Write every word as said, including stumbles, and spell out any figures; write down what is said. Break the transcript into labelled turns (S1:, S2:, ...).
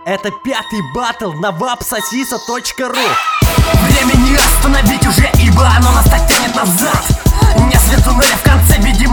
S1: Это пятый баттл на вапсосиса точка ру.
S2: Время не остановить уже, ибо оно нас так тянет назад. Не свету, но в конце беги.